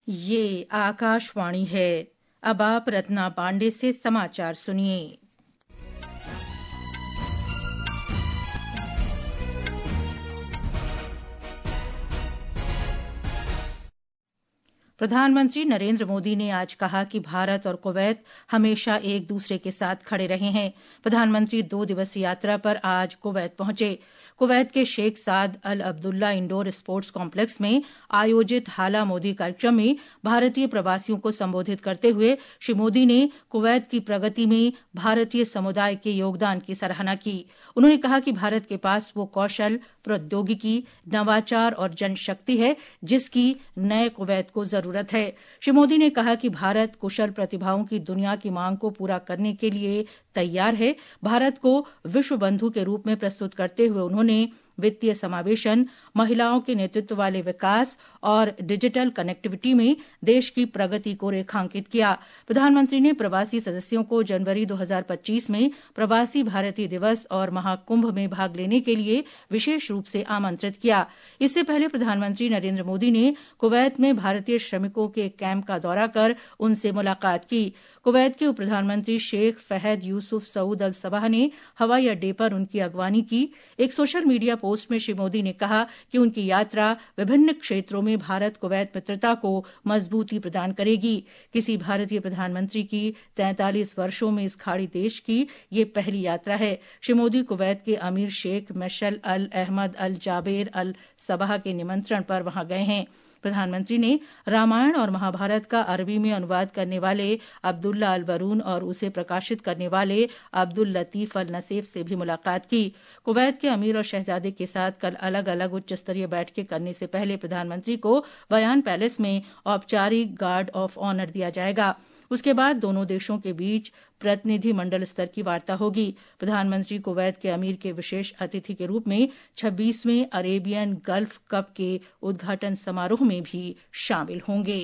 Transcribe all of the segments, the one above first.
ये आकाशवाणी है। अब आप रत्ना पांडे से समाचार सुनिए। प्रधानमंत्री नरेंद्र मोदी ने आज कहा कि भारत और कुवैत हमेशा एक दूसरे के साथ खड़े रहे हैं। प्रधानमंत्री 2 दिवसीय यात्रा पर आज कुवैत पहुंचे। कुवैत के Sheikh Saad Al Abdullah indoor sports complex में आयोजित हाला मोदी कार्यक्रम में भारतीय प्रवासियों को संबोधित करते हुए श्री मोदी ने कुवैत की प्रगति में भारतीय समुदाय के योगदान की सराहना की। उन्होंने कहा कि भारत के पास वो कौशल, प्रौद्योगिकी, नवाचार और जनशक्ति है जिसकी नए कुवैत को जरूरत है। श्री मोदी ने कहा कि भारत कुशल प्रतिभाओं की दुनिया की मांग को पूरा करने के लिए तैयार है। भारत को विश्व बंधु के रूप में प्रस्तुत करते हुए उन्होंने वित्तीय समावेशन, महिलाओं के नेतृत्व वाले विकास और डिजिटल कनेक्टिविटी में देश की प्रगति को रेखांकित किया। प्रधानमंत्री ने प्रवासी सदस्यों को जनवरी 2025 में प्रवासी भारतीय दिवस और महाकुंभ में भाग लेने के लिए विशेष रूप से आमंत्रित किया। इससे पहले प्रधानमंत्री नरेंद्र मोदी ने कुवैत में भारतीय श्रमिकों के एक कैंप का दौरा कर उनसे मुलाकात की। कुवैत के उप प्रधानमंत्री शेख फहद यूसुफ सऊद अल सबह ने हवाई अड्डे पर उनकी अगवानी की। एक सोशल मीडिया पोस्ट में श्री मोदी ने कहा कि उनकी यात्रा विभिन्न क्षेत्रों में भारत कुवैत मित्रता को मजबूती प्रदान करेगी। किसी भारतीय प्रधानमंत्री की 43 वर्षों में इस खाड़ी देश की ये पहली यात्रा है। श्री मोदी कुवैत के अमीर Sheikh Mishal Al Ahmad Al Jaber Al Sabah के निमंत्रण पर वहां गए हैं। प्रधानमंत्री ने रामायण और महाभारत का अरबी में अनुवाद करने वाले अब्दुल्ला अल वरून और उसे प्रकाशित करने वाले अब्दुल लतीफ अल नसेफ से भी मुलाकात की। कुवैत के अमीर और शहजादे के साथ कल अलग अलग उच्च स्तरीय बैठकें करने से पहले प्रधानमंत्री को बयान पैलेस में औपचारिक गार्ड ऑफ ऑनर दिया जाएगा। उसके बाद दोनों देशों के बीच प्रतिनिधि मंडल स्तर की वार्ता होगी। प्रधानमंत्री कुवैत के अमीर के विशेष अतिथि के रूप में 26वें अरेबियन गल्फ कप के उद्घाटन समारोह में भी शामिल होंगे।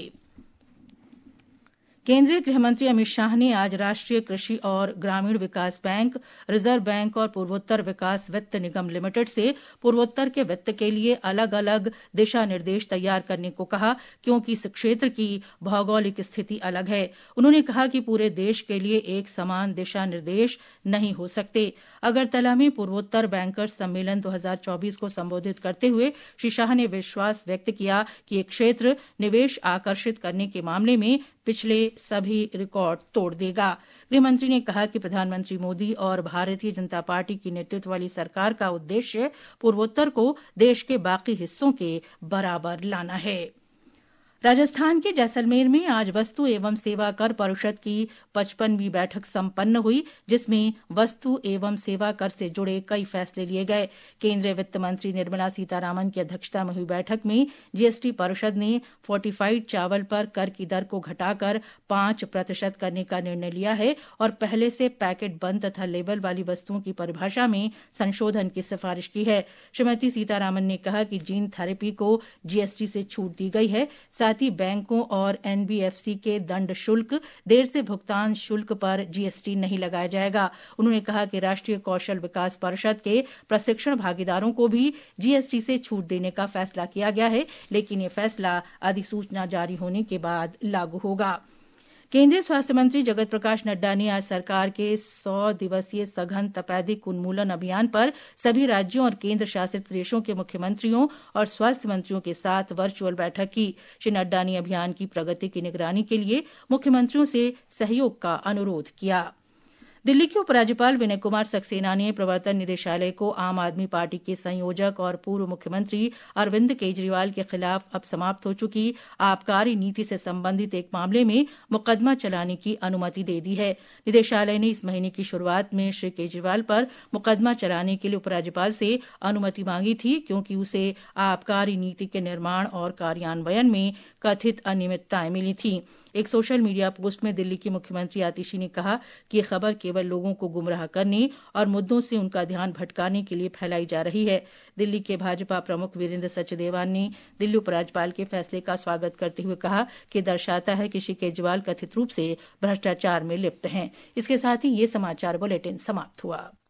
केंद्रीय गृहमंत्री अमित शाह ने आज राष्ट्रीय कृषि और ग्रामीण विकास बैंक, रिजर्व बैंक और पूर्वोत्तर विकास वित्त निगम लिमिटेड से पूर्वोत्तर के वित्त के लिए अलग अलग दिशा निर्देश तैयार करने को कहा, क्योंकि इस क्षेत्र की भौगोलिक स्थिति अलग है। उन्होंने कहा कि पूरे देश के लिए एक समान दिशा निर्देश नहीं हो सकते। अगरतला में पूर्वोत्तर बैंकर्स सम्मेलन 2024 को संबोधित करते हुए श्री शाह ने विश्वास व्यक्त किया कि ये क्षेत्र निवेश आकर्षित करने के मामले में पिछले सभी रिकॉर्ड तोड़ देगा। गृहमंत्री ने कहा कि प्रधानमंत्री मोदी और भारतीय जनता पार्टी की नेतृत्व वाली सरकार का उद्देश्य पूर्वोत्तर को देश के बाकी हिस्सों के बराबर लाना है। राजस्थान के जैसलमेर में आज वस्तु एवं सेवा कर परिषद की 55वीं बैठक संपन्न हुई, जिसमें वस्तु एवं सेवा कर से जुड़े कई फैसले लिए गए। केंद्रीय वित्त मंत्री निर्मला सीतारामन की अध्यक्षता में हुई बैठक में जीएसटी परिषद ने फोर्टिफाइड चावल पर कर की दर को घटाकर 5% करने का निर्णय लिया है और पहले से पैकेट बंद तथा लेबल वाली वस्तुओं की परिभाषा में संशोधन की सिफारिश की है। श्रीमती सीतारामन ने कहा कि जीन थेरेपी को जीएसटी से छूट दी गई है। साथ ही बैंकों और एनबीएफसी के दंड शुल्क, देर से भुगतान शुल्क पर जीएसटी नहीं लगाया जाएगा। उन्होंने कहा कि राष्ट्रीय कौशल विकास परिषद के प्रशिक्षण भागीदारों को भी जीएसटी से छूट देने का फैसला किया गया है, लेकिन ये फैसला अधिसूचना जारी होने के बाद लागू होगा। केंद्रीय स्वास्थ्य मंत्री जगत प्रकाश नड्डा ने आज सरकार के 100 दिवसीय सघन तपेदिक उन्मूलन अभियान पर सभी राज्यों और केंद्र शासित प्रदेशों के मुख्यमंत्रियों और स्वास्थ्य मंत्रियों के साथ वर्चुअल बैठक की। श्री नड्डा ने अभियान की प्रगति की निगरानी के लिए मुख्यमंत्रियों से सहयोग का अनुरोध किया। दिल्ली के उपराज्यपाल विनय कुमार सक्सेना ने प्रवर्तन निदेशालय को आम आदमी पार्टी के संयोजक और पूर्व मुख्यमंत्री अरविंद केजरीवाल के खिलाफ अब समाप्त हो चुकी आबकारी नीति से संबंधित एक मामले में मुकदमा चलाने की अनुमति दे दी है। निदेशालय ने इस महीने की शुरुआत में श्री केजरीवाल पर मुकदमा चलाने के लिए उपराज्यपाल से अनुमति मांगी थी, क्योंकि उसे आबकारी नीति के निर्माण और कार्यान्वयन में कथित अनियमितताएं मिली थीं। एक सोशल मीडिया पोस्ट में दिल्ली की मुख्यमंत्री आतिशी ने कहा कि ये खबर केवल लोगों को गुमराह करने और मुद्दों से उनका ध्यान भटकाने के लिए फैलाई जा रही है। दिल्ली के भाजपा प्रमुख वीरेंद्र सचदेवा ने दिल्ली उपराज्यपाल के फैसले का स्वागत करते हुए कहा कि दर्शाता है कि श्री केजरीवाल कथित रूप से भ्रष्टाचार में लिप्त हैं। इसके साथ ही ये समाचार बुलेटिन समाप्त हुआ।